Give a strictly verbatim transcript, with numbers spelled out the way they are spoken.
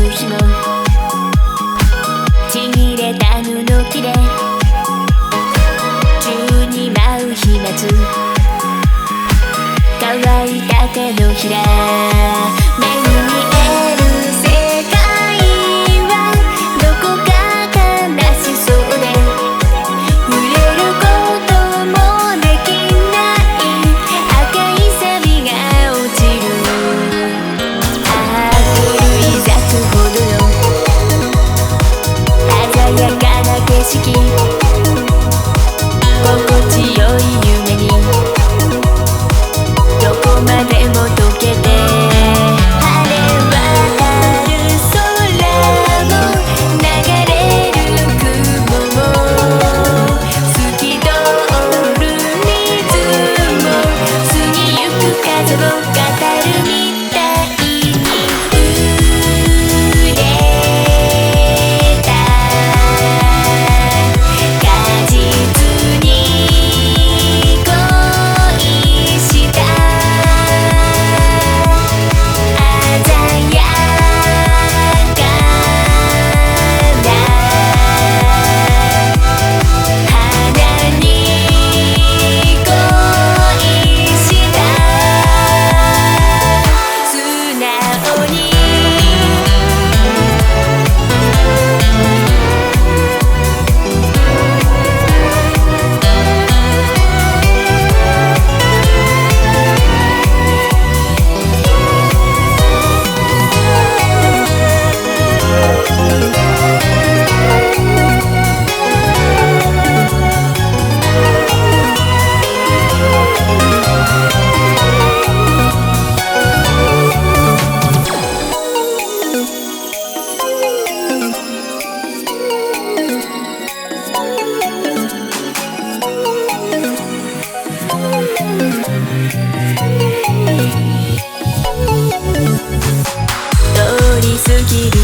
日もちぎれた布切れ宙に舞う飛沫乾いた手のひら目に見える世界はどこか悲しそうで触れることもできない赤いサビが落ちるああ狂い咲くほどの鮮やかな景色心地よい夢にどこまでも溶けて晴れ渡る空も流れる雲も透き通る水も過ぎゆく風を語るみたいに触れた果実に恋した鮮やかな花に恋した素直に通り過ぎる